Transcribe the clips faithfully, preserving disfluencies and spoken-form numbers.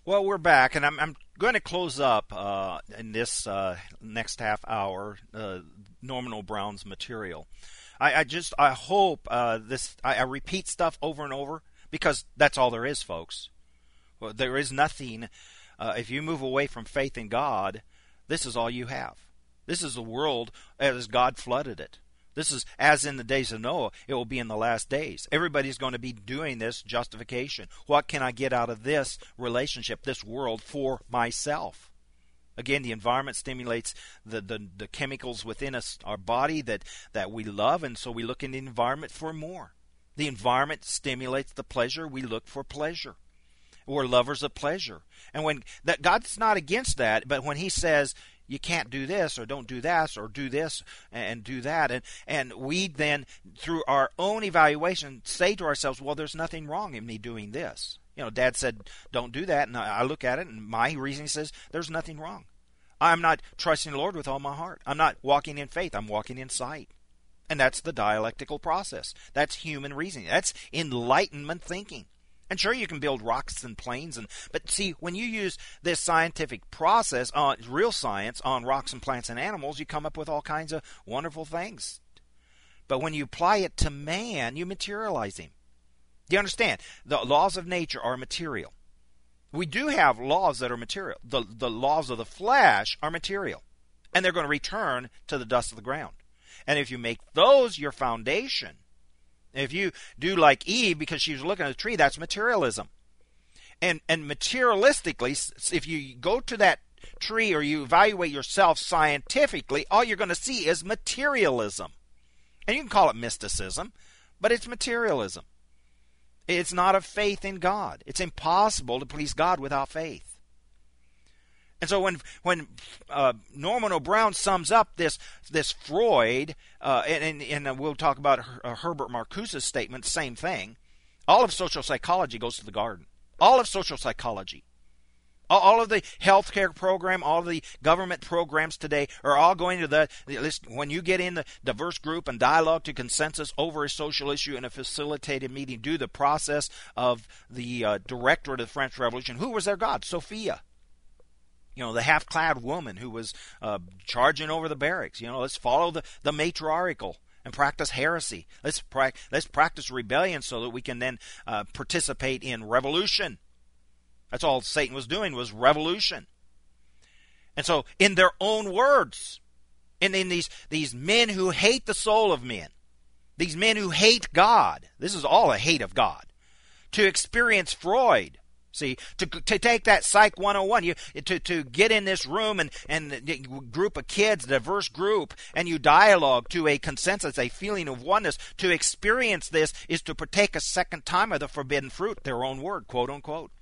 Well, we're back, and I'm, I'm going to close up uh, in this uh, next half hour uh, Norman O. Brown's material. I, I just I hope uh, this I, I repeat stuff over and over because that's all there is, folks. Well, there is nothing. Uh, if you move away from faith in God, this is all you have. This is the world as God flooded it. This is as in the days of Noah, it will be in the last days. Everybody's going to be doing this justification. What can I get out of this relationship, this world, for myself? Again, the environment stimulates the, the, the chemicals within us, our body that, that we love, and so we look in the environment for more. The environment stimulates the pleasure, we look for pleasure. We're lovers of pleasure. And when that God's not against that, but when he says, you can't do this or don't do that or do this and do that. And, and we then, through our own evaluation, say to ourselves, well, there's nothing wrong in me doing this. You know, Dad said, don't do that. And I look at it and my reasoning says, there's nothing wrong. I'm not trusting the Lord with all my heart. I'm not walking in faith. I'm walking in sight. And that's the dialectical process. That's human reasoning. That's enlightenment thinking. And sure, you can build rocks and planes, and but see, when you use this scientific process, on real science, on rocks and plants and animals, you come up with all kinds of wonderful things. But when you apply it to man, you materialize him. Do you understand? The laws of nature are material. We do have laws that are material. The, the laws of the flesh are material, and they're going to return to the dust of the ground. And if you make those your foundation, if you do like Eve because she was looking at a tree, that's materialism. And and materialistically, if you go to that tree or you evaluate yourself scientifically, all you're going to see is materialism. And you can call it mysticism, but it's materialism. It's not a faith in God. It's impossible to please God without faith. And so when when uh, Norman O. Brown sums up this this Freud, uh, and, and, and we'll talk about Her, uh, Herbert Marcuse's statement, same thing. All of social psychology goes to the garden. All of social psychology. All, all of the healthcare program, all of the government programs today are all going to the, when you get in the diverse group and dialogue to consensus over a social issue in a facilitated meeting, do the process of the uh, director of the French Revolution. Who was their god? Sophia. You know, the half-clad woman who was uh, charging over the barracks. You know, let's follow the, the matriarchal and practice heresy. Let's, pra- let's practice rebellion so that we can then uh, participate in revolution. That's all Satan was doing, was revolution. And so, in their own words, in, in these, these men who hate the soul of men, these men who hate God, this is all a hate of God, to experience Freud. See, to to take that Psych one oh one, you to, to get in this room and, and a group of kids, diverse group, and you dialogue to a consensus, a feeling of oneness. To experience this is to partake a second time of the forbidden fruit, their own word, quote unquote.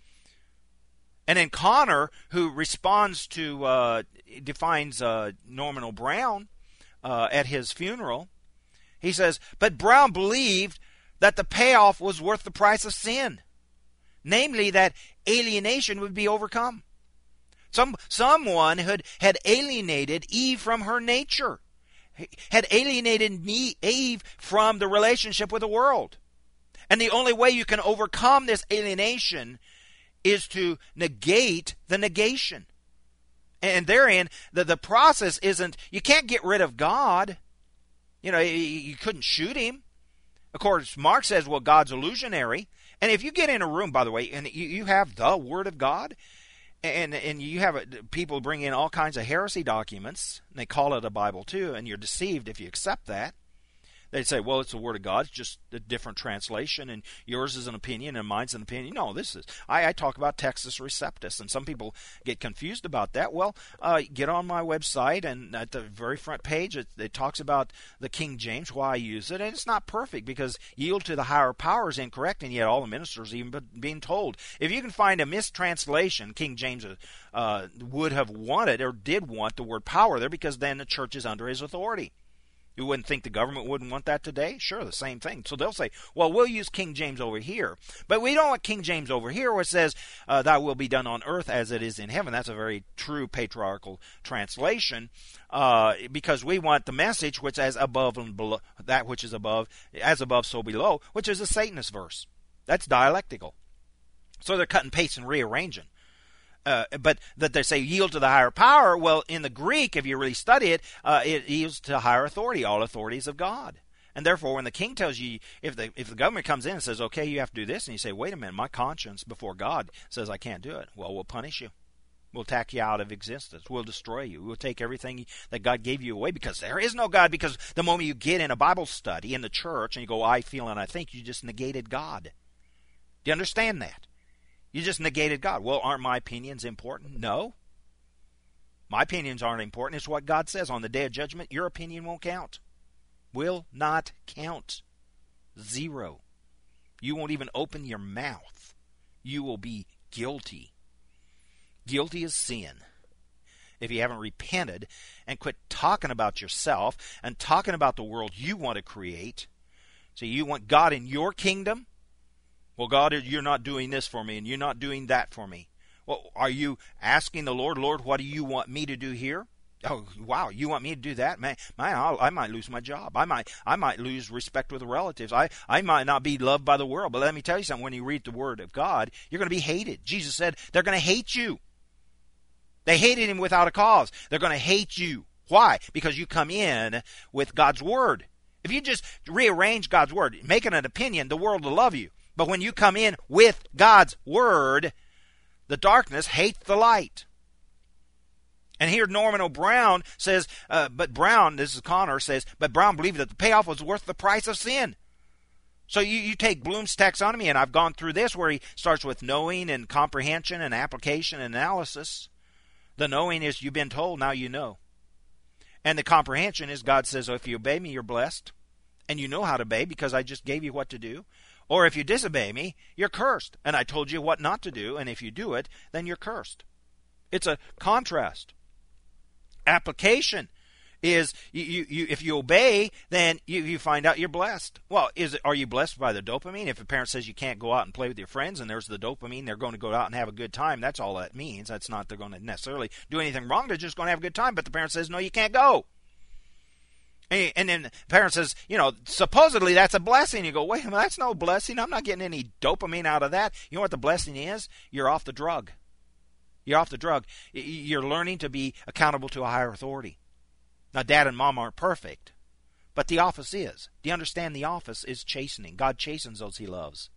And then Connor, who responds to, uh, defines uh, Norman O. Brown uh, at his funeral, he says, but Brown believed that the payoff was worth the price of sin. Namely, that alienation would be overcome. Some someone had, had alienated Eve from her nature, had alienated Eve from the relationship with the world. And the only way you can overcome this alienation is to negate the negation. And therein, the, the process isn't, you can't get rid of God. You know, you, you couldn't shoot him. Of course, Mark says, well, God's illusionary. And if you get in a room, by the way, and you, you have the Word of God, and and you have a, people bring in all kinds of heresy documents, and they call it a Bible too, and you're deceived if you accept that. They say, well, it's the Word of God, it's just a different translation, and yours is an opinion, and mine's an opinion. No, this is, I, I talk about Textus Receptus, and some people get confused about that. Well, uh, get on my website, and at the very front page, it, it talks about the King James, why I use it, and it's not perfect, because yield to the higher power is incorrect, and yet all the ministers even being told. If you can find a mistranslation, King James uh, would have wanted, or did want the word power there, because then the church is under his authority. You wouldn't think the government wouldn't want that today? Sure, the same thing. So they'll say, well, we'll use King James over here. But we don't want King James over here where it says, uh, thy will be done on earth as it is in heaven. That's a very true patriarchal translation, uh, because we want the message which as above and below, that which is above, as above so below, which is a Satanist verse. That's dialectical. So they're cutting, pasting, and rearranging. Uh, but that they say yield to the higher power. Well, in the Greek, if you really study it, uh, it yields to higher authority. All authorities of God. And therefore, when the king tells you, if the if the government comes in and says, okay, you have to do this, and you say, wait a minute, my conscience before God says I can't do it, well, we'll punish you. We'll tack you out of existence. We'll destroy you. We'll take everything that God gave you away, because there is no God. Because the moment you get in a Bible study in the church and you go, I feel and I think, you just negated God. Do you understand that? You just negated God. Well, aren't my opinions important? No. My opinions aren't important. It's what God says. On the day of judgment, your opinion won't count. Will not count. Zero. You won't even open your mouth. You will be guilty. Guilty as sin. If you haven't repented and quit talking about yourself and talking about the world you want to create. So you want God in your kingdom? Well, God, you're not doing this for me, and you're not doing that for me. Well, are you asking the Lord, Lord, what do you want me to do here? Oh, wow, you want me to do that? Man, man I'll, I might lose my job. I might I might lose respect with the relatives. I, I might not be loved by the world. But let me tell you something. When you read the Word of God, you're going to be hated. Jesus said they're going to hate you. They hated him without a cause. They're going to hate you. Why? Because you come in with God's Word. If you just rearrange God's Word, make it an opinion, the world will love you. But when you come in with God's Word, the darkness hates the light. And here Norman O'Brown says, uh, but Brown, this is Connor, says, but Brown believed that the payoff was worth the price of sin. So you, you take Bloom's taxonomy, and I've gone through this where he starts with knowing and comprehension and application and analysis. The knowing is you've been told, now you know. And the comprehension is God says, oh, if you obey me, you're blessed. And you know how to obey because I just gave you what to do. Or if you disobey me, you're cursed. And I told you what not to do, and if you do it, then you're cursed. It's a contrast. Application is you, you, you if you obey, then you, you find out you're blessed. Well, is it, are you blessed by the dopamine? If a parent says you can't go out and play with your friends and there's the dopamine, they're going to go out and have a good time. That's all that means. That's not they're going to necessarily do anything wrong. They're just going to have a good time. But the parent says, no, you can't go. And, and then the parent says, you know, supposedly that's a blessing. You go, wait a minute, that's no blessing. I'm not getting any dopamine out of that. You know what the blessing is? You're off the drug. You're off the drug. You're learning to be accountable to a higher authority. Now, Dad and Mom aren't perfect, but the office is. Do you understand? The office is chastening. God chastens those he loves.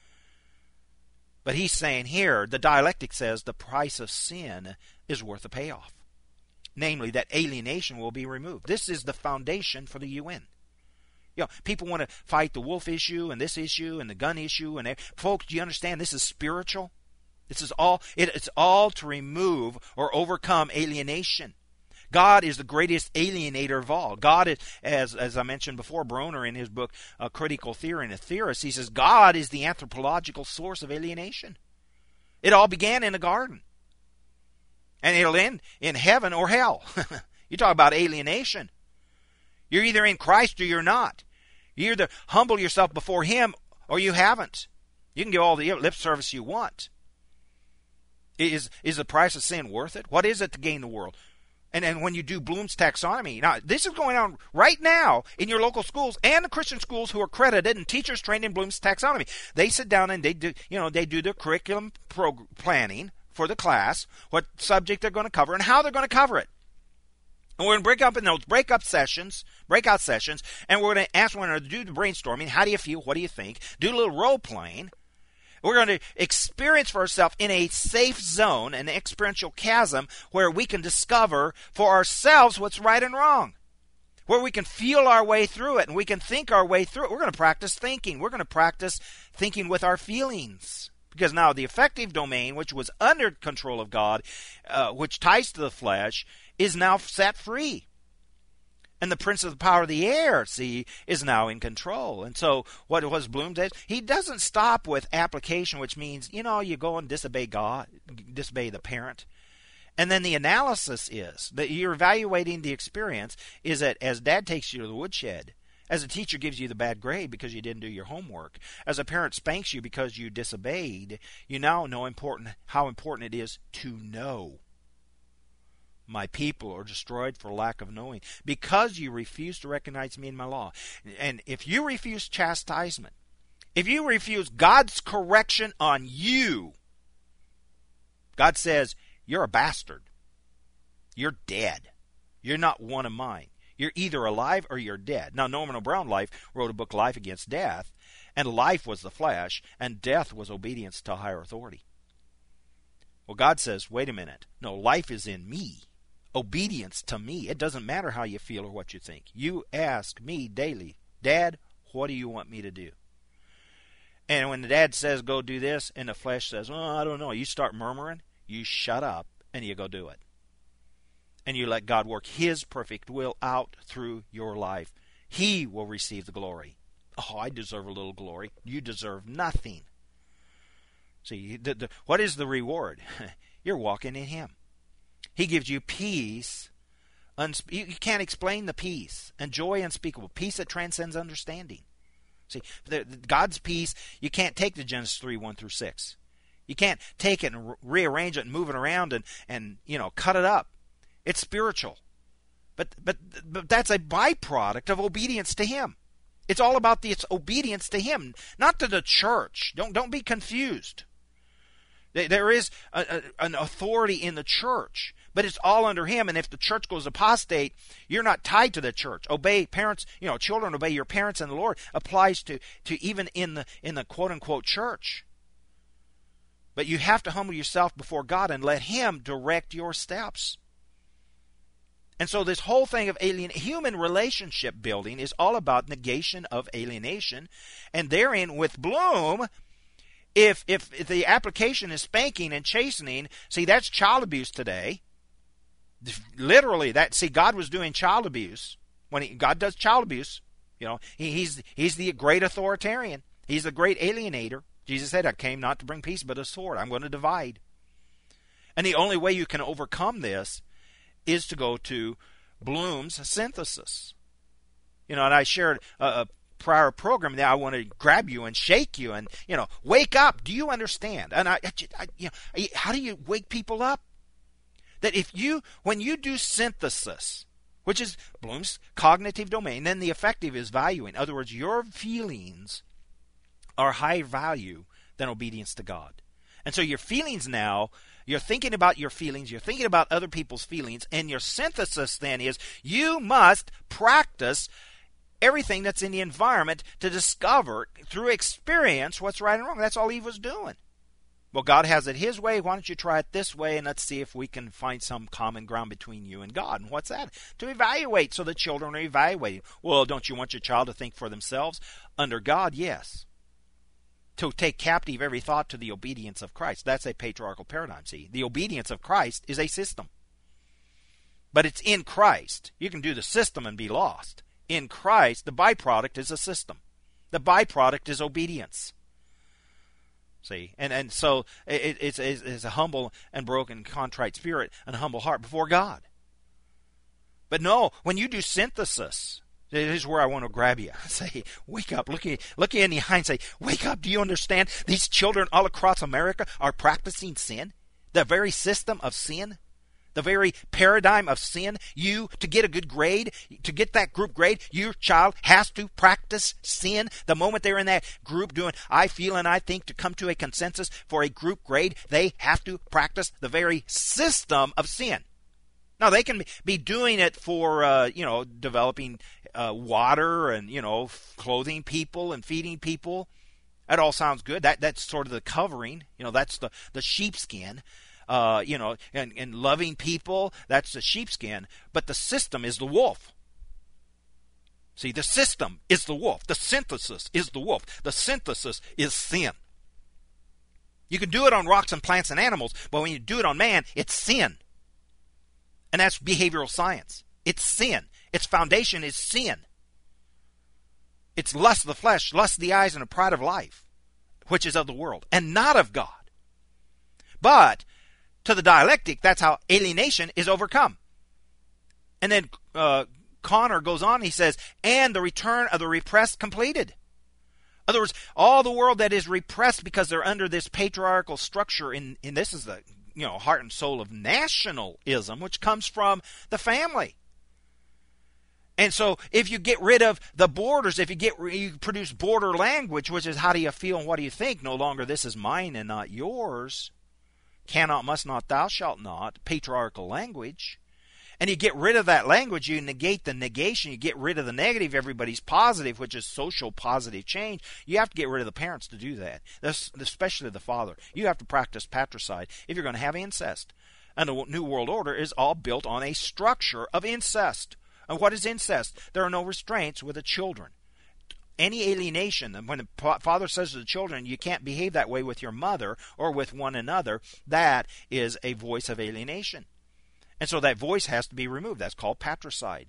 But he's saying here, the dialectic says the price of sin is worth the payoff. Namely, that alienation will be removed. This is the foundation for the U N. You know, people want to fight the wolf issue and this issue and the gun issue. And folks, do you understand this is spiritual? This is all, it, it's all to remove or overcome alienation. God is the greatest alienator of all. God is, as as I mentioned before, Broner in his book, uh, Critical Theory and a Theorist, he says God is the anthropological source of alienation. It all began in a garden. And it'll end in heaven or hell. You talk about alienation. You're either in Christ or you're not. You either humble yourself before Him or you haven't. You can give all the lip service you want. Is, is the price of sin worth it? What is it to gain the world? And then when you do Bloom's taxonomy, now this is going on right now in your local schools and the Christian schools who are accredited and teachers trained in Bloom's taxonomy. They sit down and they do, you know, they do their curriculum prog- planning for the class, what subject they're going to cover and how they're going to cover it. And we're going to break up in those breakup sessions, breakout sessions, and we're going to ask one another to do the brainstorming. How do you feel? What do you think? Do a little role playing. We're going to experience for ourselves in a safe zone, an experiential chasm, where we can discover for ourselves what's right and wrong, where we can feel our way through it and we can think our way through it. We're going to practice thinking. We're going to practice thinking with our feelings. Because now the affective domain, which was under control of God, uh, which ties to the flesh, is now set free. And the prince of the power of the air, see, is now in control. And so what was Bloom says, he doesn't stop with application, which means, you know, you go and disobey God, disobey the parent. And then the analysis is that you're evaluating the experience is that as Dad takes you to the woodshed, as a teacher gives you the bad grade because you didn't do your homework, as a parent spanks you because you disobeyed, you now know important how important it is to know. My people are destroyed for lack of knowing, because you refuse to recognize me in my law. And if you refuse chastisement, if you refuse God's correction on you, God says, you're a bastard. You're dead. You're not one of mine. You're either alive or you're dead. Now, Norman Brown Life wrote a book, Life Against Death, and life was the flesh, and death was obedience to a higher authority. Well, God says, wait a minute. No, life is in me. Obedience to me. It doesn't matter how you feel or what you think. You ask me daily, Dad, what do you want me to do? And when the dad says, go do this, and the flesh says, oh, I don't know, you start murmuring, you shut up, and you go do it. And you let God work His perfect will out through your life. He will receive the glory. Oh, I deserve a little glory. You deserve nothing. See, the, the, what is the reward? You're walking in Him. He gives you peace. Unspe- you can't explain the peace. And joy unspeakable. Peace that transcends understanding. See, the, the, God's peace, you can't take the Genesis three, one through six. You can't take it and re- rearrange it and move it around and, and you know, cut it up. It's spiritual. But, but, but that's a byproduct of obedience to Him. It's all about the, it's obedience to Him, not to the church. Don't, don't be confused. There is a, a, an authority in the church, but it's all under Him. And if the church goes apostate, you're not tied to the church. Obey parents, you know, children obey your parents in the Lord applies to, to even in the in the quote unquote church. But you have to humble yourself before God and let Him direct your steps. And so this whole thing of alien human relationship building is all about negation of alienation. And therein, with Bloom, if, if if the application is spanking and chastening, see, that's child abuse today. Literally, that see, God was doing child abuse when he, God does child abuse. You know, he, he's he's the great authoritarian. He's the great alienator. Jesus said, "I came not to bring peace, but a sword. I'm going to divide." And the only way you can overcome this is to go to Bloom's synthesis. You know, and I shared a, a prior program that I want to grab you and shake you and, you know, wake up. Do you understand? And I, I you know, how do you wake people up? That if you, when you do synthesis, which is Bloom's cognitive domain, then the effective is valuing. In other words, your feelings are higher value than obedience to God. And so your feelings now, you're thinking about your feelings, you're thinking about other people's feelings, and your synthesis then is you must practice everything that's in the environment to discover through experience what's right and wrong. That's all Eve was doing. Well, God has it His way. Why don't you try it this way, and let's see if we can find some common ground between you and God. And what's that? To evaluate, so the children are evaluating. Well, don't you want your child to think for themselves? Under God, yes. To take captive every thought to the obedience of Christ. That's a patriarchal paradigm, see. The obedience of Christ is a system. But it's in Christ. You can do the system and be lost. In Christ, the byproduct is a system. The byproduct is obedience. See, and, and so it, it's, it's a humble and broken, contrite spirit and a humble heart before God. But no, when you do synthesis, this is where I want to grab you. Say, wake up. Look at, look at you in the eye and say, wake up. Do you understand? These children all across America are practicing sin. The very system of sin. The very paradigm of sin. You, to get a good grade, to get that group grade, your child has to practice sin. The moment they're in that group doing, I feel and I think, to come to a consensus for a group grade, they have to practice the very system of sin. Now, they can be doing it for, uh, you know, developing uh, water and, you know, clothing people and feeding people. That all sounds good. That That's sort of the covering. You know, that's the, the sheepskin. Uh, you know, and, and loving people, that's the sheepskin. But the system is the wolf. See, the system is the wolf. The synthesis is the wolf. The synthesis is sin. You can do it on rocks and plants and animals, but when you do it on man, it's sin. And that's behavioral science. It's sin. Its foundation is sin. It's lust of the flesh, lust of the eyes, and a pride of life, which is of the world, and not of God. But to the dialectic, that's how alienation is overcome. And then uh, Connor goes on, he says, and the return of the repressed completed. In other words, all the world that is repressed because they're under this patriarchal structure, in, in this is the you know heart and soul of nationalism, which comes from the family. And so if you get rid of the borders, if you get you produce border language, which is how do you feel and what do you think, no longer this is mine and not yours, cannot, must not, thou shalt not, patriarchal language. And you get rid of that language, you negate the negation, you get rid of the negative, everybody's positive, which is social positive change. You have to get rid of the parents to do that, That's, especially the father. You have to practice patricide if you're going to have incest. And the New World Order is all built on a structure of incest. And what is incest? There are no restraints with the children. Any alienation, when the father says to the children, you can't behave that way with your mother or with one another, that is a voice of alienation. And so that voice has to be removed. That's called patricide.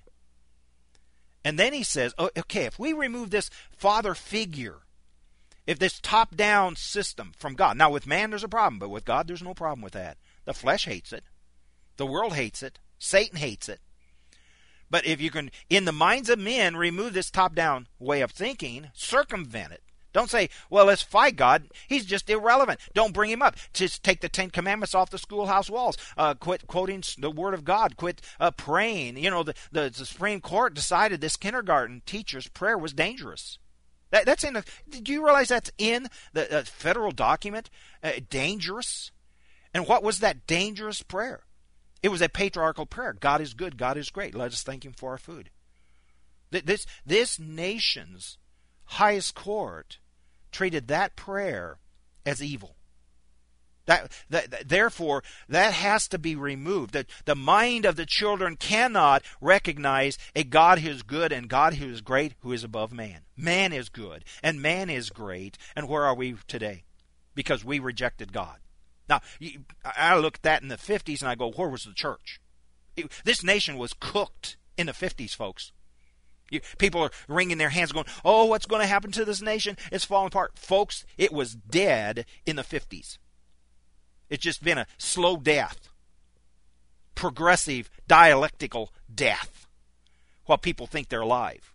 And then he says, oh, okay, if we remove this father figure, if this top-down system from God, now with man there's a problem, but with God there's no problem with that. The flesh hates it. The world hates it. Satan hates it. But if you can, in the minds of men, remove this top-down way of thinking, circumvent it. Don't say, well, let's fight God. He's just irrelevant. Don't bring him up. Just take the Ten Commandments off the schoolhouse walls. Uh, quit quoting the Word of God. Quit uh, praying. You know, the, the, the Supreme Court decided this kindergarten teacher's prayer was dangerous. That, that's in the, do you realize that's in the uh, federal document? Uh, dangerous? And what was that dangerous prayer? It was a patriarchal prayer. God is good. God is great. Let us thank him for our food. This, this nation's highest court treated that prayer as evil. That, that, therefore, that has to be removed. The, the mind of the children cannot recognize a God who is good and God who is great, who is above man. Man is good and man is great. And where are we today? Because we rejected God. Now, I look at that in the fifties and I go, where was the church? It, this nation was cooked in the fifties, folks. You, people are wringing their hands going, oh, what's going to happen to this nation? It's falling apart. Folks, it was dead in the fifties. It's just been a slow death. Progressive, dialectical death. While people think they're alive.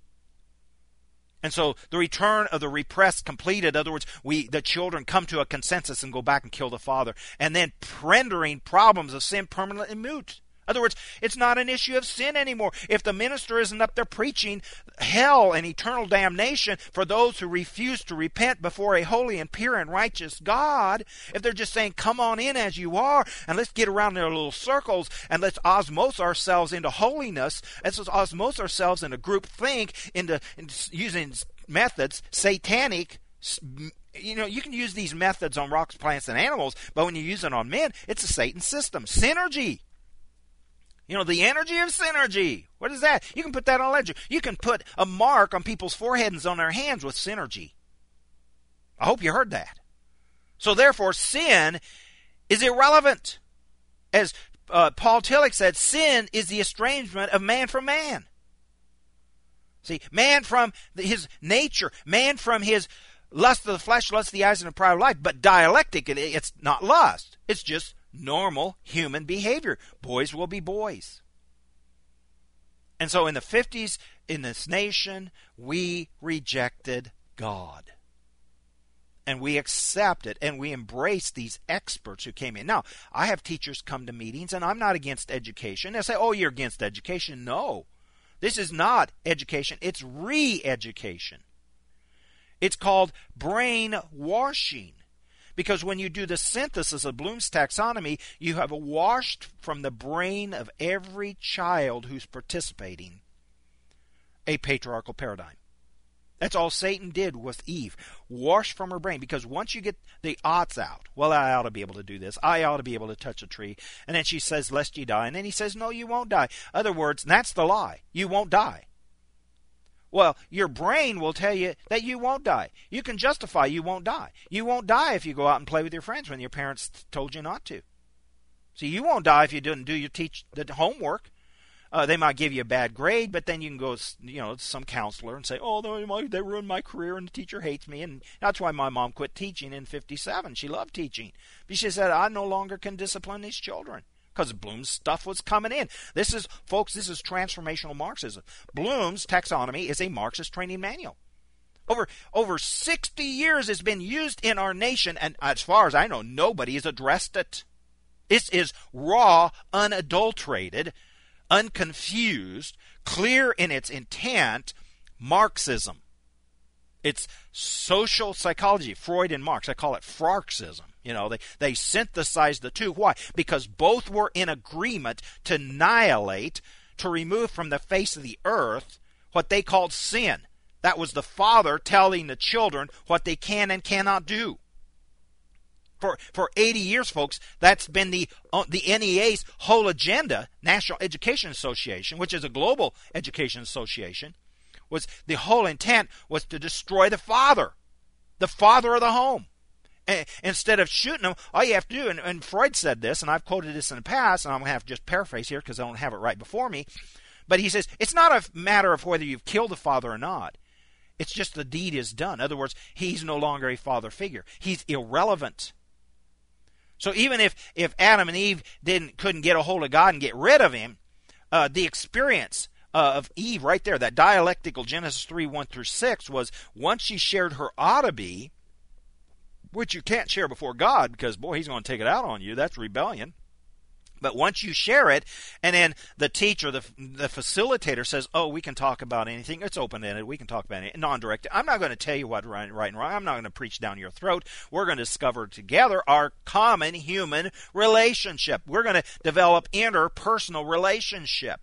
And so the return of the repressed completed. In other words, we the children come to a consensus and go back and kill the father. And then rendering problems of sin permanently moot. In other words, it's not an issue of sin anymore. If the minister isn't up there preaching hell and eternal damnation for those who refuse to repent before a holy and pure and righteous God, if they're just saying, come on in as you are, and let's get around in our little circles, and let's osmose ourselves into holiness, and let's osmose ourselves into group think, into, into using methods, satanic. You know, you can use these methods on rocks, plants, and animals, but when you use it on men, it's a Satan system. Synergy. You know, the energy of synergy. What is that? You can put that on a ledger. You can put a mark on people's foreheads and on their hands with synergy. I hope you heard that. So therefore, sin is irrelevant. As uh, Paul Tillich said, sin is the estrangement of man from man. See, man from his nature, man from his lust of the flesh, lust of the eyes, and the pride of life. But dialectic, it's not lust. It's just normal human behavior. Boys will be boys. And so in the fifties, in this nation, we rejected God. And we accepted and we embraced these experts who came in. Now, I have teachers come to meetings, and I'm not against education. They say, oh, you're against education. No. This is not education. It's re-education. It's called brainwashing. Because when you do the synthesis of Bloom's taxonomy, you have washed from the brain of every child who's participating a patriarchal paradigm. That's all Satan did with Eve. Wash from her brain. Because once you get the oughts out, well, I ought to be able to do this. I ought to be able to touch a tree. And then she says, lest ye die. And then he says, no, you won't die. In other words, that's the lie. You won't die. Well, your brain will tell you that you won't die. You can justify you won't die. You won't die if you go out and play with your friends when your parents told you not to. See, you won't die if you didn't do your teach the homework. Uh, they might give you a bad grade, but then you can go, you know, to some counselor and say, oh, they, they ruined my career and the teacher hates me. And that's why my mom quit teaching in fifty-seven. She loved teaching. But she said, I no longer can discipline these children. Because Bloom's stuff was coming in. This is, folks, this is transformational Marxism. Bloom's taxonomy is a Marxist training manual. Over over sixty years it's been used in our nation, and as far as I know, nobody has addressed it. This is raw, unadulterated, unconfused, clear in its intent, Marxism. It's social psychology, Freud and Marx. I call it Frarxism. You know, they, they synthesized the two. Why? Because both were in agreement to annihilate, to remove from the face of the earth what they called sin. That was the Father telling the children what they can and cannot do. For for eighty years, folks, that's been the uh, the N E A's whole agenda, National Education Association, which is a global education association, was the whole intent was to destroy the father, the father of the home. And instead of shooting them, all you have to do, and, and Freud said this, and I've quoted this in the past, and I'm going to have to just paraphrase here because I don't have it right before me, but he says, it's not a matter of whether you've killed the father or not. It's just the deed is done. In other words, he's no longer a father figure. He's irrelevant. So even if, if Adam and Eve didn't couldn't get a hold of God and get rid of him, uh, the experience uh, of Eve right there, that dialectical Genesis three, one through six, was once she shared her ought to be, which you can't share before God because, boy, he's going to take it out on you. That's rebellion. But once you share it, and then the teacher, the the facilitator says, oh, we can talk about anything. It's open-ended. We can talk about it. Non-directed. I'm not going to tell you what right, right and wrong. I'm not going to preach down your throat. We're going to discover together our common human relationship. We're going to develop interpersonal relationship.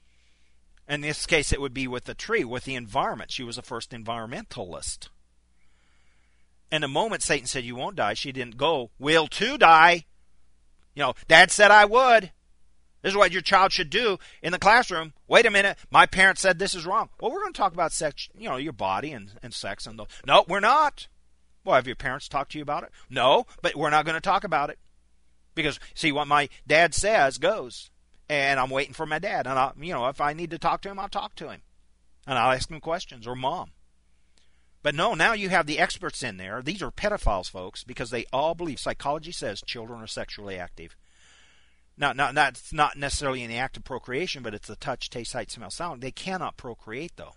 In this case, it would be with the tree, with the environment. She was the first environmentalist. And the moment Satan said, you won't die, she didn't go, will to die. You know, Dad said I would. This is what your child should do in the classroom. Wait a minute, my parents said this is wrong. Well, we're going to talk about sex, you know, your body and, and sex. and those. No, we're not. Well, have your parents talked to you about it? No, but we're not going to talk about it. Because, see, what my dad says goes. And I'm waiting for my dad. And, I, you know, if I need to talk to him, I'll talk to him. And I'll ask him questions, or mom. But no, now you have the experts in there. These are pedophiles, folks, because they all believe, psychology says children are sexually active. Now, now that's not necessarily in the act of procreation, but it's the touch, taste, sight, smell, sound. They cannot procreate, though.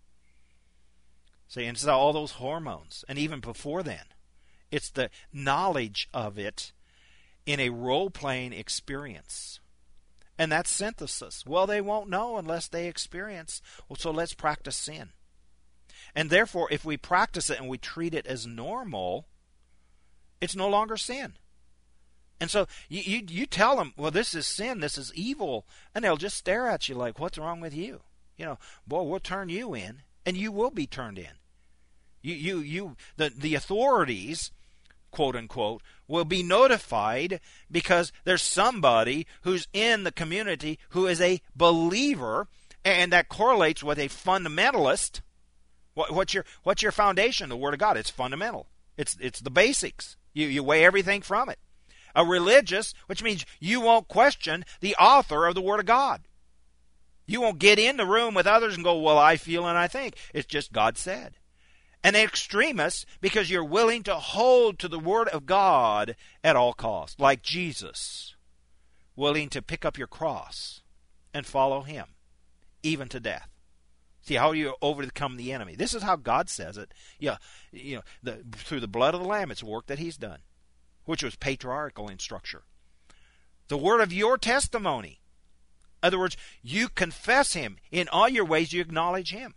See, and it's all those hormones. And even before then, it's the knowledge of it in a role-playing experience. And that's synthesis. Well, they won't know unless they experience. Well, so let's practice sin. And therefore, if we practice it and we treat it as normal, it's no longer sin. And so you, you you tell them, well, this is sin, this is evil, and they'll just stare at you like, what's wrong with you? You know, boy, we'll turn you in, and you will be turned in. You you you the the authorities, quote unquote, will be notified because there's somebody who's in the community who is a believer, and that correlates with a fundamentalist. What, what's your what's your foundation? The Word of God. It's fundamental. It's it's the basics. You you weigh everything from it. A religious, which means you won't question the author of the Word of God. You won't get in the room with others and go, well, I feel and I think. It's just God said. An extremist, because you're willing to hold to the Word of God at all costs, like Jesus, willing to pick up your cross and follow Him, even to death. See, how do you overcome the enemy? This is how God says it. Yeah, you know, the, through the blood of the Lamb, it's work that He's done, which was patriarchal in structure. The word of your testimony. In other words, you confess Him. In all your ways, you acknowledge Him.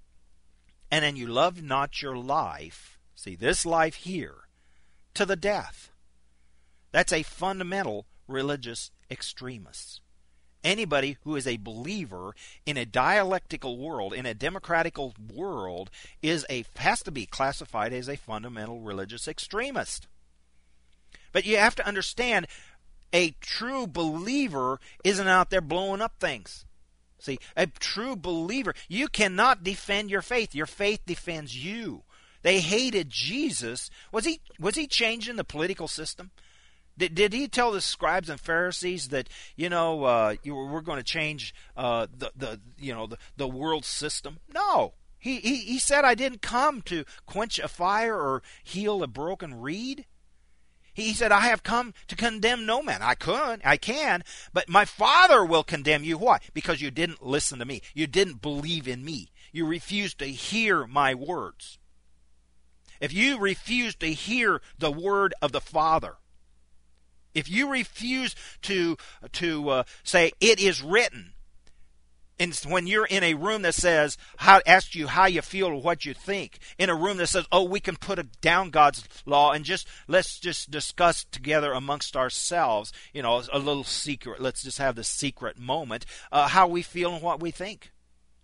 And then you love not your life, see, this life here, to the death. That's a fundamental religious extremist. Anybody who is a believer in a dialectical world, in a democratical world, is a has to be classified as a fundamental religious extremist. But you have to understand, a true believer isn't out there blowing up things. See, a true believer, you cannot defend your faith. Your faith defends you. They hated Jesus. Was he was he changing the political system? Did, did he tell the scribes and Pharisees that, you know, uh, you were, we're going to change uh, the, the you know the, the world system? No. He, he he said, I didn't come to quench a fire or heal a broken reed. He said, I have come to condemn no man. I could, I can, but my Father will condemn you. Why? Because you didn't listen to me. You didn't believe in me. You refused to hear my words. If you refuse to hear the word of the Father, if you refuse to to uh, say, it is written, And when you're in a room that says, how, asks you how you feel or what you think, in a room that says, oh, we can put a, down God's law and just let's just discuss together amongst ourselves, you know, a little secret. Let's just have this secret moment, uh, how we feel and what we think.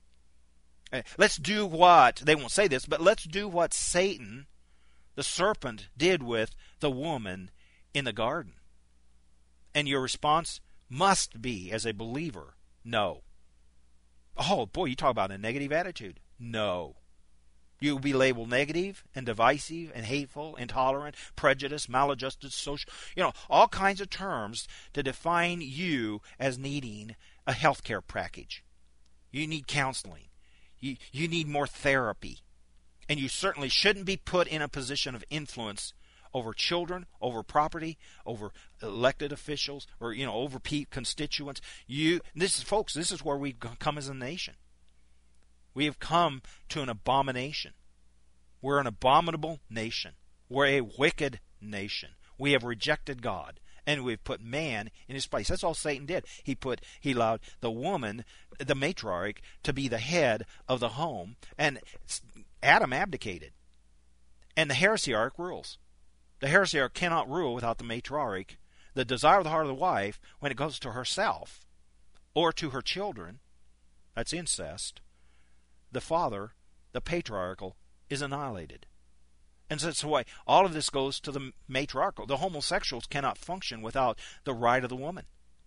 Let's do what, they won't say this, but let's do what Satan, the serpent, did with the woman in the garden. And your response must be, as a believer, no. Oh, boy, you talk about a negative attitude. No. You will be labeled negative and divisive and hateful, intolerant, prejudiced, maladjusted, social, you know, all kinds of terms to define you as needing a health care package. You need counseling. You, you need more therapy. And you certainly shouldn't be put in a position of influence over children, over property, over elected officials, or, you know, over constituents. You, this is, folks, this is where we've come as a nation. We have come to an abomination. We're an abominable nation. We're a wicked nation. We have rejected God, and we've put man in his place. That's all Satan did. He put, he allowed the woman, the matriarch, to be the head of the home, and Adam abdicated, and the heresiarch rules. The heresiarch cannot rule without the matriarch. The desire of the heart of the wife, when it goes to herself or to her children, that's incest, the father, the patriarchal, is annihilated. And so that's why all of this goes to the matriarchal. The homosexuals cannot function without the right of the woman.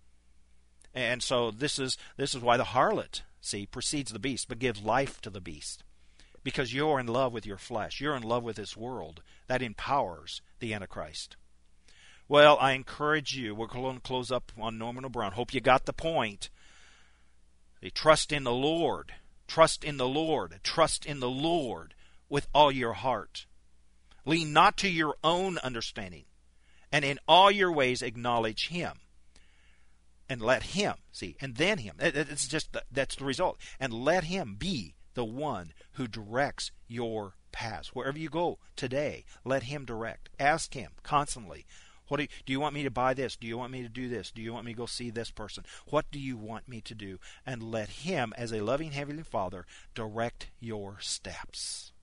And so this is this is why the harlot, see, precedes the beast, but gives life to the beast. Because you're in love with your flesh. You're in love with this world. That empowers the Antichrist. Well, I encourage you. We're going to close up on Norman O'Brown. Hope you got the point. They trust in the Lord. Trust in the Lord. Trust in the Lord with all your heart. Lean not to your own understanding. And in all your ways acknowledge Him. And let Him, see, and then Him. It's just, that's the result. And let Him be the one who directs your paths. Wherever you go today, let Him direct. Ask Him constantly, what do you, do you want me to buy this? Do you want me to do this? Do you want me to go see this person? What do you want me to do? And let Him, as a loving Heavenly Father, direct your steps.